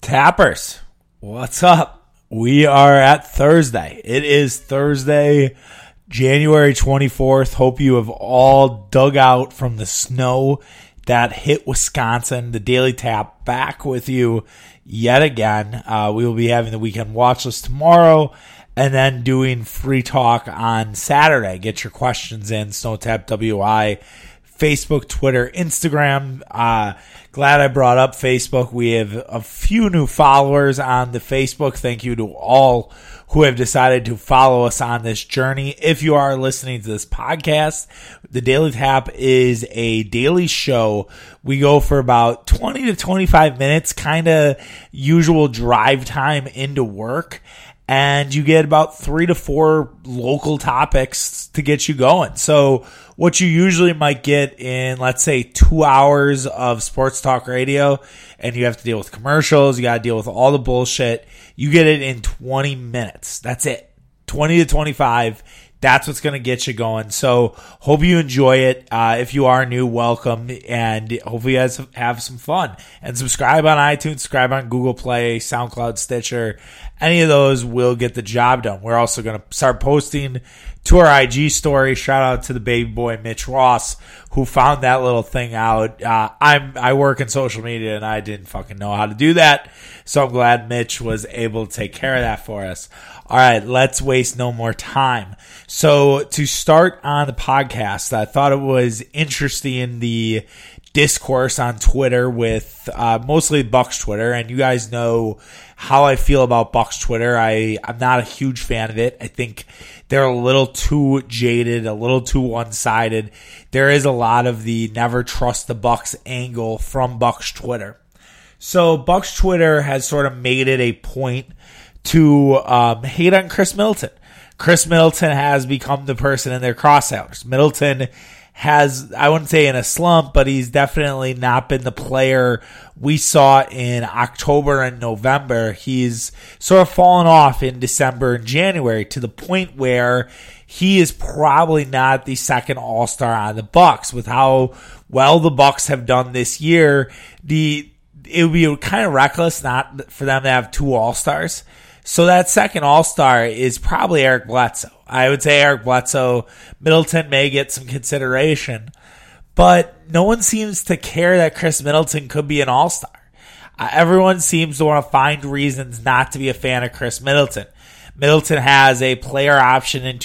Tappers, what's up? We are at Thursday. It is Thursday, January 24th. Hope you have all dug out from the snow that hit Wisconsin. The Daily Tap back with you yet again. We will be having the weekend watch list tomorrow and then doing free talk on Saturday. Get your questions in, SnowTap WI, Facebook, Twitter, Instagram. Glad I brought up Facebook. We have a few new followers on the Facebook. Thank you to all who have decided to follow us on this journey. If you are listening to this podcast, the Daily Tap is a daily show. We go for about 20 to 25 minutes, kind of usual drive time into work. And you get about 3 to 4 local topics to get you going. So what you usually might get in, let's say, 2 hours of sports talk radio, and you have to deal with commercials, you got to deal with all the bullshit, you get it in 20 minutes. That's it. 20 to 25. That's what's going to get you going. So hope you enjoy it. If you are new, welcome, and hopefully you guys have some fun. And subscribe on iTunes, subscribe on Google Play, SoundCloud, Stitcher. Any of those will get the job done. We're also going to start posting to our IG story. Shout out to the baby boy, Mitch Ross, who found that little thing out. I work in social media and I didn't fucking know how to do that. So I'm glad Mitch was able to take care of that for us. All right, let's waste no more time. So to start on the podcast, I thought it was interesting, the discourse on Twitter with mostly Bucks Twitter, and you guys know how I feel about Bucks Twitter. I'm not a huge fan of it. I think they're a little too jaded, a little too one-sided. There is a lot of the never trust the Bucks angle from Bucks Twitter. So Bucks Twitter has sort of made it a point to hate on Chris Middleton. Chris Middleton has become the person in their crosshairs. Middleton has, I wouldn't say in a slump, but he's definitely not been the player we saw in October and November. He's sort of fallen off in December and January to the point where he is probably not the second All-Star on the Bucks. With how well the Bucks have done this year, it would be kind of reckless not for them to have 2 All-Stars. So that second All-Star is probably Eric Bledsoe. I would say Eric Bledsoe. Middleton may get some consideration, but no one seems to care that Chris Middleton could be an All-Star. Everyone seems to want to find reasons not to be a fan of Chris Middleton. Middleton has a player option in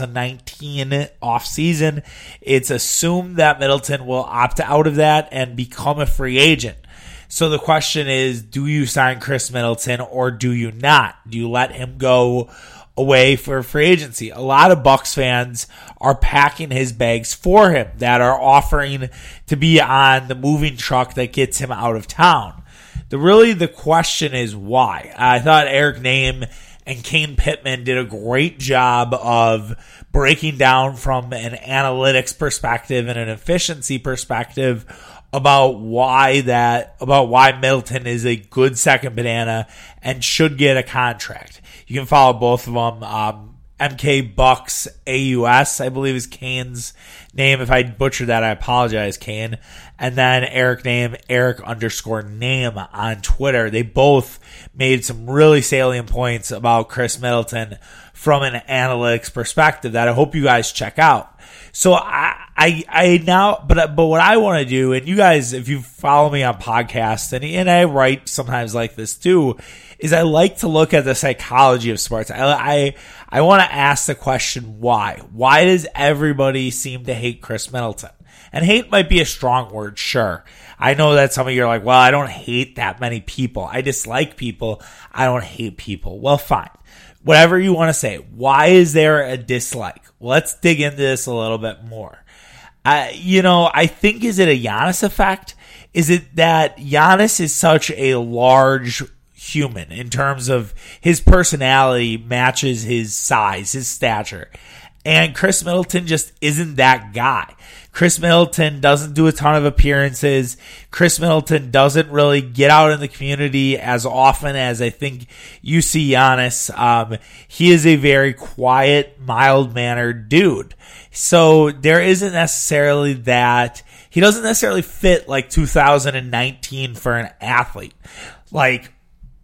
2019 offseason. It's assumed that Middleton will opt out of that and become a free agent. So the question is, do you sign Chris Middleton or do you not? Do you let him go away for free agency? A lot of Bucks fans are packing his bags for him, that are offering to be on the moving truck that gets him out of town. The question is why. I thought Eric Nehm and Kane Pittman did a great job of breaking down from an analytics perspective and an efficiency perspective about why Middleton is a good second banana and should get a contract. You can follow both of them. MK Bucks AUS, I believe, is Kane's name. If I butchered that, I apologize, Kane. And then Eric Nehm, Eric_Nehm on Twitter. They both made some really salient points about Chris Middleton from an analytics perspective that I hope you guys check out. So but what I want to do, and you guys, if you follow me on podcasts, and I write sometimes like this too, is I like to look at the psychology of sports. I want to ask the question, why? Why does everybody seem to hate Chris Middleton? And hate might be a strong word, sure. I know that some of you are like, well, I don't hate that many people. I dislike people. I don't hate people. Well, fine. Whatever you want to say. Why is there a dislike? Let's dig into this a little bit more. I think, is it a Giannis effect? Is it that Giannis is such a large human in terms of his personality matches his size, his stature? And Chris Middleton just isn't that guy. Chris Middleton doesn't do a ton of appearances. Chris Middleton doesn't really get out in the community as often as I think you see Giannis. He is a very quiet, mild-mannered dude. So there isn't necessarily that. He doesn't necessarily fit like 2019 for an athlete. Like,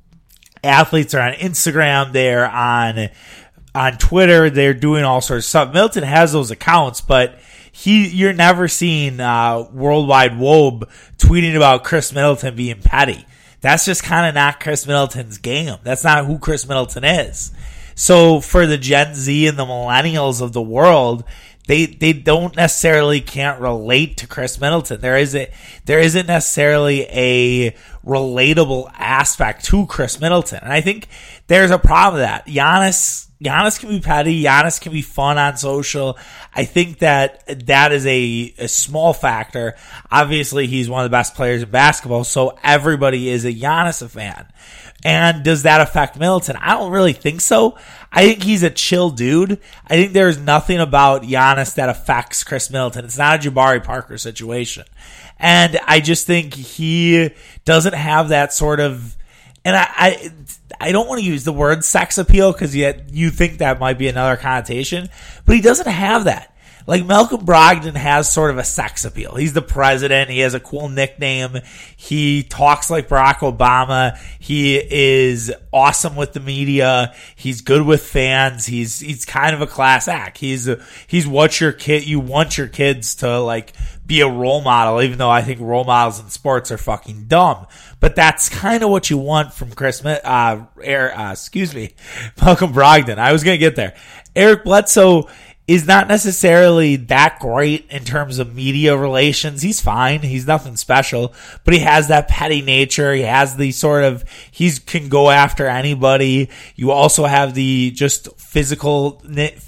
Athletes are on Instagram, they're on Twitter, they're doing all sorts of stuff. Middleton has those accounts, but you're never seeing Worldwide Wobe tweeting about Chris Middleton being petty. That's just kind of not Chris Middleton's game. That's not who Chris Middleton is. So for the Gen Z and the millennials of the world, they don't necessarily can't relate to Chris Middleton. There isn't necessarily a relatable aspect to Chris Middleton. And I think there's a problem with that. Giannis can be petty. Giannis can be fun on social. I think that is a small factor. Obviously, he's one of the best players in basketball, so everybody is a Giannis fan. And does that affect Middleton? I don't really think so. I think he's a chill dude. I think there's nothing about Giannis that affects Chris Middleton. It's not a Jabari Parker situation. And I just think he doesn't have that sort of, and I don't want to use the word sex appeal because yet you think that might be another connotation, but he doesn't have that. Like Malcolm Brogdon has sort of a sex appeal. He's the president. He has a cool nickname. He talks like Barack Obama. He is awesome with the media. He's good with fans. He's kind of a class act. He's what you want your kids to like be a role model, even though I think role models in sports are fucking dumb. But that's kind of what you want from Malcolm Brogdon. I was going to get there. Eric Bledsoe is not necessarily that great in terms of media relations. He's fine. He's nothing special, but he has that petty nature. He has the sort of, he can go after anybody. You also have the just physical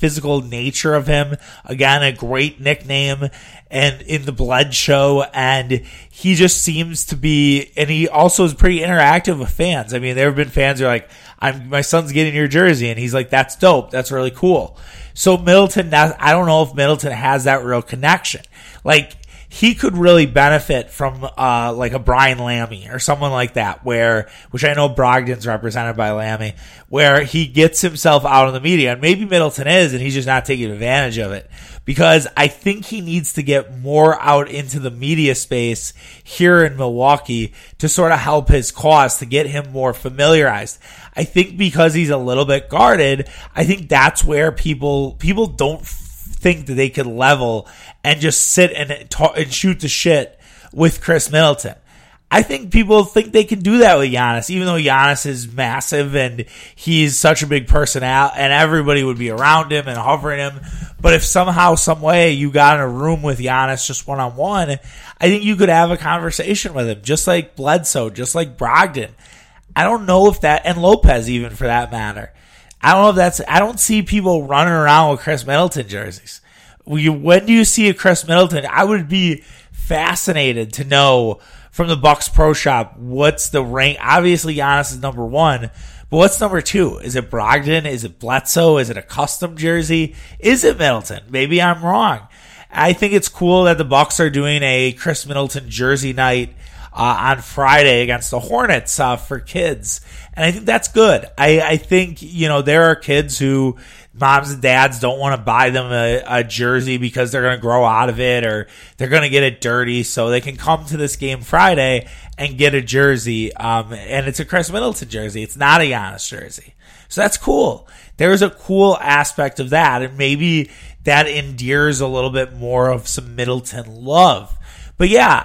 nature of him. Again, a great nickname and in the Bledsoe, and he just seems to be, and he also is pretty interactive with fans. I mean, there have been fans who are like, my son's getting your jersey, and he's like, that's dope. That's really cool. So Middleton, I don't know if Middleton has that real connection. Like, he could really benefit from like a Brian Lammy or someone like that, which I know Brogdon's represented by Lammy, where he gets himself out in the media. And maybe Middleton is, and he's just not taking advantage of it. Because I think he needs to get more out into the media space here in Milwaukee to sort of help his cause, to get him more familiarized. I think because he's a little bit guarded, I think that's where people don't think that they could level and just sit and talk and shoot the shit with Chris Middleton. I think people think they can do that with Giannis, even though Giannis is massive and he's such a big personality and everybody would be around him and hovering him. But if somehow, some way you got in a room with Giannis just one-on-one, I think you could have a conversation with him, just like Bledsoe, just like Brogdon. I don't know if that, and Lopez even for that matter. I don't know if I don't see people running around with Chris Middleton jerseys. When do you see a Chris Middleton? I would be fascinated to know from the Bucks Pro Shop, what's the rank? Obviously, Giannis is number one, but what's number two? Is it Brogdon? Is it Bledsoe? Is it a custom jersey? Is it Middleton? Maybe I'm wrong. I think it's cool that the Bucks are doing a Chris Middleton jersey night on Friday against the Hornets for kids. And I think that's good. I think, there are kids who moms and dads don't want to buy them a jersey because they're going to grow out of it or they're going to get it dirty. So they can come to this game Friday and get a jersey. And it's a Chris Middleton jersey. It's not a Giannis jersey. So that's cool. There's a cool aspect of that. And maybe that endears a little bit more of some Middleton love. But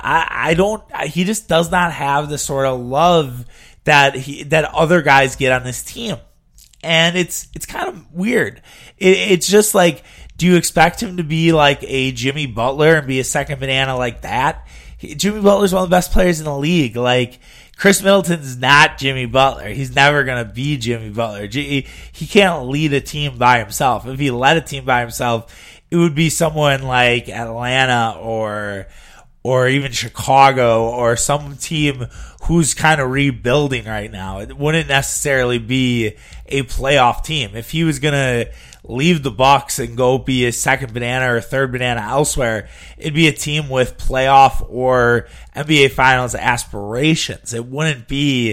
yeah, he just does not have the sort of love that other guys get on this team. And it's kind of weird. It's just like, do you expect him to be like a Jimmy Butler and be a second banana like that? Jimmy Butler's one of the best players in the league. Like, Chris Middleton's not Jimmy Butler. He's never going to be Jimmy Butler. He can't lead a team by himself. If he led a team by himself, it would be someone like Atlanta or even Chicago or some team who's kind of rebuilding right now. It wouldn't necessarily be a playoff team. If he was going to leave the Bucks and go be a second banana or a third banana elsewhere, it'd be a team with playoff or NBA Finals aspirations. It wouldn't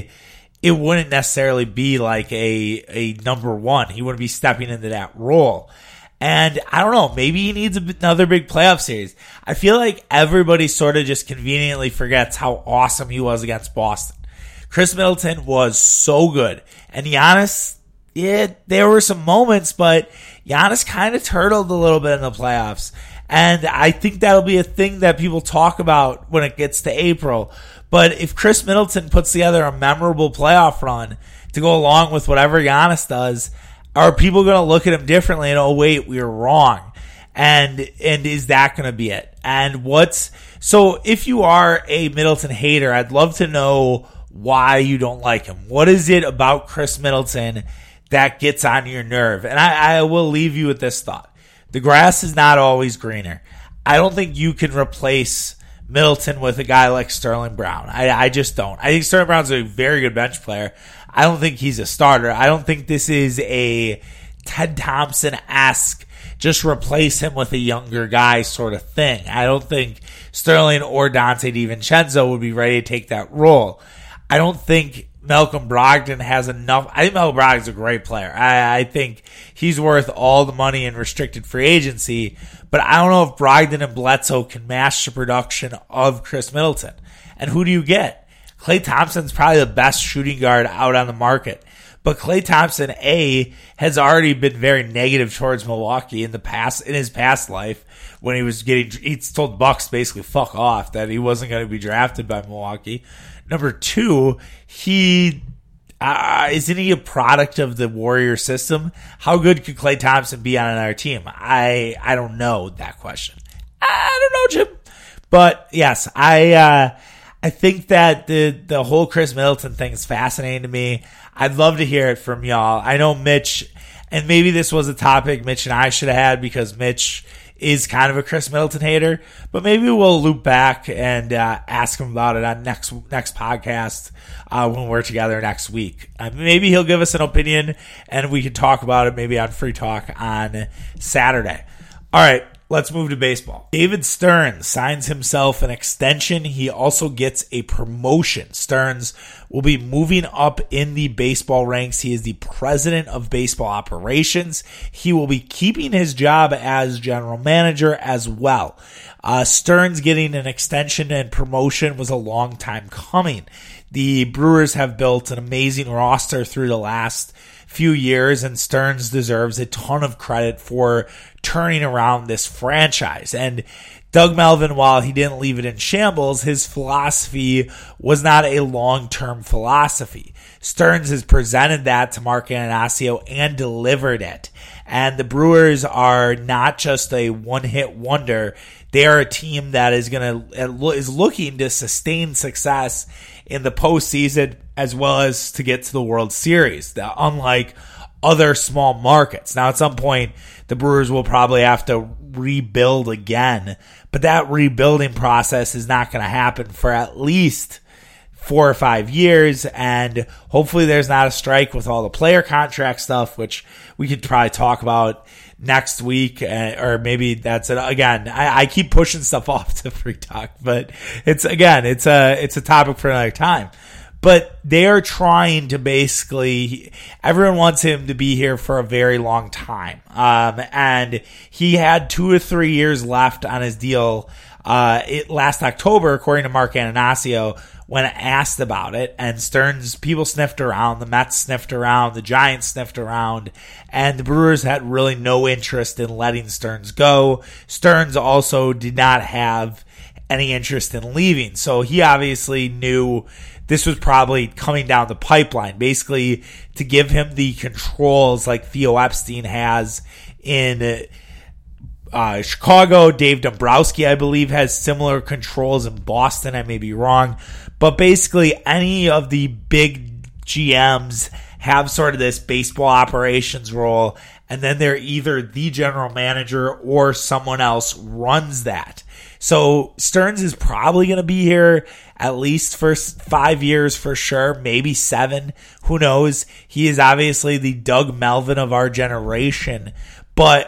necessarily be like a number one. He wouldn't be stepping into that role. And I don't know, maybe he needs another big playoff series. I feel like everybody sort of just conveniently forgets how awesome he was against Boston. Chris Middleton was so good. And Giannis, there were some moments, but Giannis kind of turtled a little bit in the playoffs. And I think that'll be a thing that people talk about when it gets to April. But if Chris Middleton puts together a memorable playoff run to go along with whatever Giannis does, are people going to look at him differently and, oh, wait, we were wrong? And is that going to be it? And so if you are a Middleton hater, I'd love to know why you don't like him. What is it about Chris Middleton that gets on your nerve? And I will leave you with this thought. The grass is not always greener. I don't think you can replace Middleton with a guy like Sterling Brown. I just don't. I think Sterling Brown's a very good bench player. I don't think he's a starter. I don't think this is a Ted Thompson-esque, just replace him with a younger guy sort of thing. I don't think Sterling or Dante DiVincenzo would be ready to take that role. I don't think Malcolm Brogdon has enough. I think Malcolm Brogdon's a great player. I think he's worth all the money in restricted free agency, but I don't know if Brogdon and Bledsoe can match the production of Chris Middleton. And who do you get? Klay Thompson's probably the best shooting guard out on the market. But Klay Thompson, has already been very negative towards Milwaukee in his past life when he told Bucks basically fuck off, that he wasn't going to be drafted by Milwaukee. Number two, isn't he a product of the Warrior system? How good could Klay Thompson be on another team? I don't know that question. I don't know, Jim. But yes, I think that the whole Chris Middleton thing is fascinating to me. I'd love to hear it from y'all. I know Mitch, and maybe this was a topic Mitch and I should have had because Mitch is kind of a Chris Middleton hater, but maybe we'll loop back and ask him about it on next podcast when we're together next week. Maybe he'll give us an opinion and we can talk about it maybe on Free Talk on Saturday. All right. Let's move to baseball. David Stearns signs himself an extension. He also gets a promotion. Stearns will be moving up in the baseball ranks. He is the president of baseball operations. He will be keeping his job as general manager as well. Stearns getting an extension and promotion was a long time coming. The Brewers have built an amazing roster through the last few years, and Stearns deserves a ton of credit for turning around this franchise. And Doug Melvin, while he didn't leave it in shambles, his philosophy was not a long-term philosophy. Stearns has presented that to Mark Anastasio and delivered it. And the Brewers are not just a one-hit wonder. They are a team that is looking to sustain success in the postseason as well as to get to the World Series, unlike other small markets. Now, at some point, the Brewers will probably have to rebuild again, but that rebuilding process is not going to happen for at least 4 or 5 years, and hopefully there's not a strike with all the player contract stuff, which we could probably talk about next week, or maybe that's it. Again, I keep pushing stuff off to Free Talk, but it's a topic for another time. But they are trying to everyone wants him to be here for a very long time. And he had 2 or 3 years left on his deal, last October, according to Mark Anastasio, when asked about it. And Stearns, people sniffed around, the Mets sniffed around, the Giants sniffed around, and the Brewers had really no interest in letting Stearns go. Stearns also did not have any interest in leaving. So he obviously knew this was probably coming down the pipeline, basically to give him the controls like Theo Epstein has in Chicago. Dave Dombrowski, I believe, has similar controls in Boston. I may be wrong. But basically, any of the big GMs have sort of this baseball operations role, and then they're either the general manager or someone else runs that. So Stearns is probably going to be here at least for 5 years for sure, maybe 7. Who knows? He is obviously the Doug Melvin of our generation, but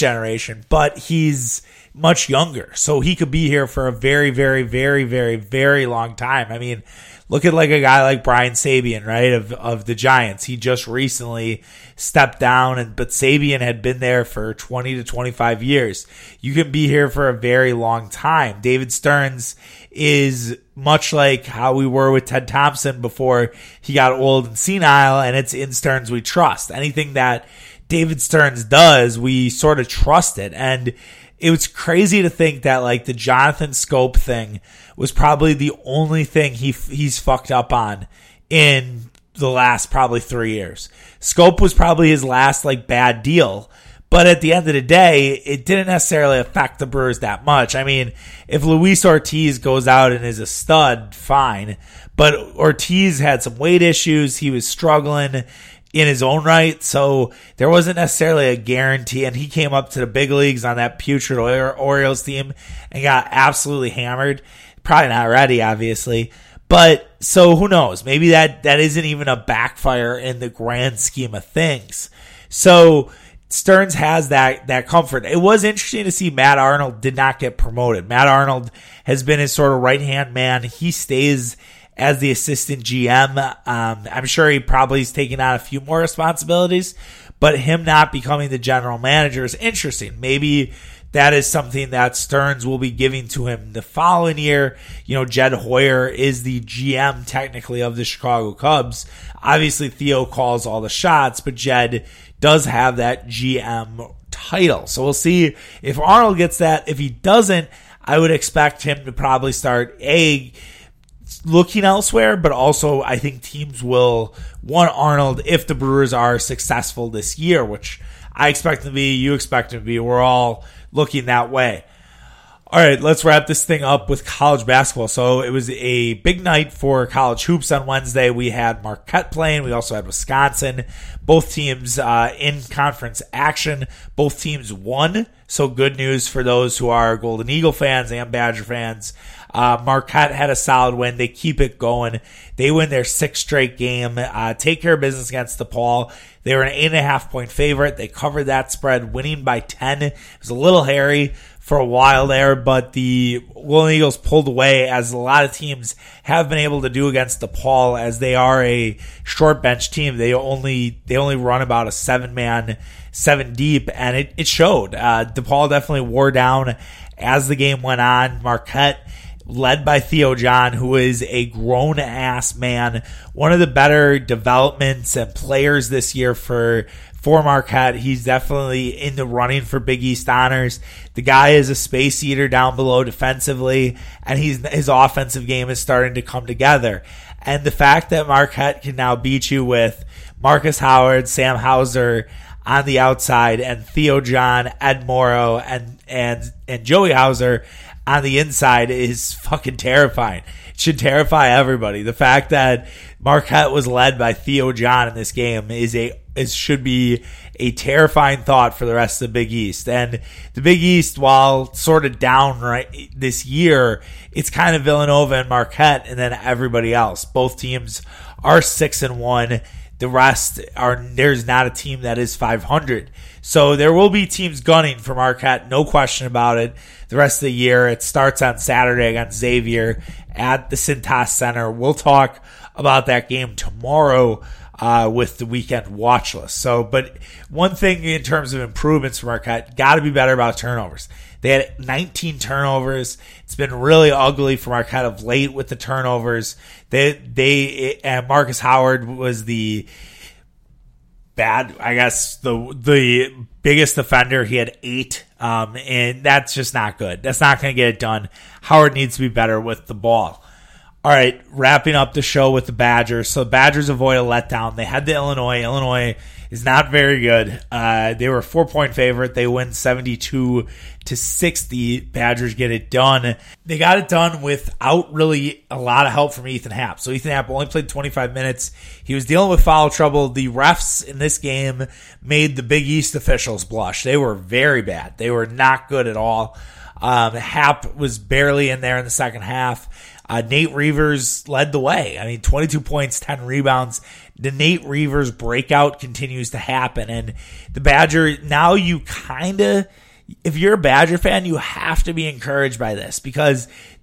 he's much younger. So he could be here for a very, very, very, very, very long time. I mean, look at like a guy like Brian Sabean, right, of the Giants. He just recently stepped down, but Sabean had been there for 20 to 25 years. You can be here for a very long time. David Stearns is much like how we were with Ted Thompson before he got old and senile, and it's in Stearns we trust. Anything that David Stearns does, we sort of trust it. And it was crazy to think that like the Jonathan Scope thing was probably the only thing he's fucked up on in the last probably 3 years. Scope was probably his last like bad deal. But at the end of the day, it didn't necessarily affect the Brewers that much. I mean, if Luis Ortiz goes out and is a stud, fine. But Ortiz had some weight issues. He was struggling in his own right. So there wasn't necessarily a guarantee. And he came up to the big leagues on that putrid Orioles team and got absolutely hammered. Probably not ready, obviously. But so who knows? Maybe that isn't even a backfire in the grand scheme of things. So Stearns has that comfort. It was interesting to see Matt Arnold did not get promoted. Matt Arnold has been his sort of right-hand man. He stays as the assistant GM. I'm sure he probably is taking on a few more responsibilities, but him not becoming the general manager is interesting. Maybe that is something that Stearns will be giving to him the following year. You know, Jed Hoyer is the GM technically of the Chicago Cubs. Obviously, Theo calls all the shots, but Jed does have that GM title. So we'll see if Arnold gets that. If he doesn't, I would expect him to probably start looking elsewhere, but also I think teams will want Arnold if the Brewers are successful this year, which I expect them to be, you expect them to be. We're all looking that way. All right, let's wrap this thing up with college basketball. So it was a big night for college hoops on Wednesday. We had Marquette playing. We also had Wisconsin. Both teams in conference action. Both teams won. So good news for those who are Golden Eagle fans and Badger fans. Marquette had a solid win. They keep it going. They win their 6th straight game. Take care of business against DePaul. They were an 8.5-point favorite. They covered that spread, winning by 10. It was a little hairy for a while there, but the Golden Eagles pulled away, as a lot of teams have been able to do against DePaul, as they are a short bench team. They only run about a 7-man, 7 deep, and it showed. DePaul definitely wore down as the game went on. Marquette, led by Theo John, who is a grown-ass man, one of the better developments and players this year for Marquette. He's definitely in the running for Big East honors. The guy is a space eater down below defensively, and his offensive game is starting to come together. And the fact that Marquette can now beat you with Marcus Howard, Sam Hauser on the outside, and Theo John, Ed Morrow, and Joey Hauser on the inside is fucking terrifying. It should terrify everybody. The fact that Marquette was led by Theo John in this game should be a terrifying thought for the rest of the Big East. And the Big East, while sort of down right this year, it's kind of Villanova and Marquette and then everybody else. Both teams are 6-1. The rest there's not a team that is 500. So there will be teams gunning for Marquette, no question about it. The rest of the year, it starts on Saturday against Xavier at the Cintas Center. We'll talk about that game tomorrow with the weekend watch list. So, but one thing in terms of improvements for Marquette, got to be better about turnovers. They had 19 turnovers. It's been really ugly for Marquette of late with the turnovers. And Marcus Howard was the biggest offender. He had 8, and that's just not good. That's not going to get it done. Howard needs to be better with the ball. All right, wrapping up the show with the Badgers. So the Badgers avoid a letdown. They head to Illinois. Illinois is not very good. They were a 4-point favorite. They win 72-60. Badgers get it done. They got it done without really a lot of help from Ethan Happ. So Ethan Happ only played 25 minutes. He was dealing with foul trouble. The refs in this game made the Big East officials blush. They were very bad. They were not good at all. Happ was barely in there in the second half. Nate Reavers led the way. I mean, 22 points, 10 rebounds. The Nate Reavers breakout continues to happen. And the Badger, now you if you're a Badger fan, you have to be encouraged by this, because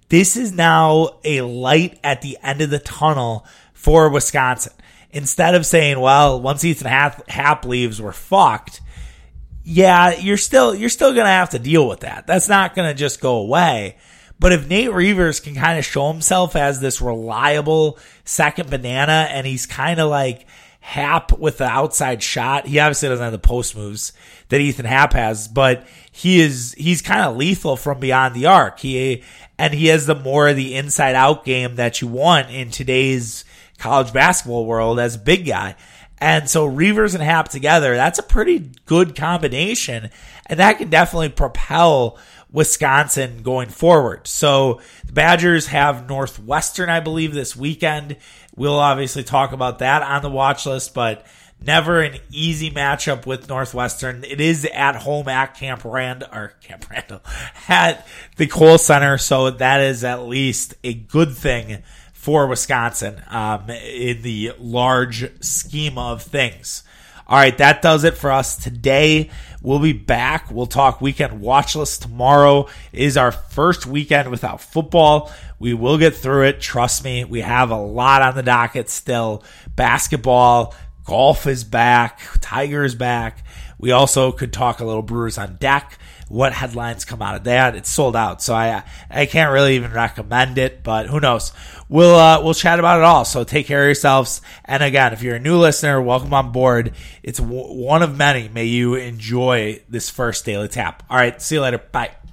this is now a light at the end of the tunnel for Wisconsin. Instead of saying, well, once Ethan Happ leaves, we're fucked. Yeah, you're still going to have to deal with that. That's not going to just go away. But if Nate Reuvers can kind of show himself as this reliable second banana, and he's kind of like Happ with the outside shot, he obviously doesn't have the post moves that Ethan Happ has, but he's kind of lethal from beyond the arc. He has the inside out game that you want in today's college basketball world as a big guy. And so Reuvers and Happ together, that's a pretty good combination, and that can definitely propel Wisconsin going forward. So the Badgers have Northwestern, I believe, this weekend. We'll obviously talk about that on the watch list, but never an easy matchup with Northwestern. It is at home at Camp Randall, at the Kohl Center, so that is at least a good thing for Wisconsin in the large scheme of things. All right, that does it for us today. We'll be back. We'll talk weekend watch list tomorrow. It is our first weekend without football. We will get through it. Trust me, we have a lot on the docket still. Basketball, golf is back, Tiger's back. We also could talk a little Brewers on Deck. What headlines come out of that? It's sold out, so I can't really even recommend it, but who knows? We'll chat about it all. So take care of yourselves. And again, if you're a new listener, welcome on board. It's one of many. May you enjoy this first Daily Tap. All right, see you later. Bye.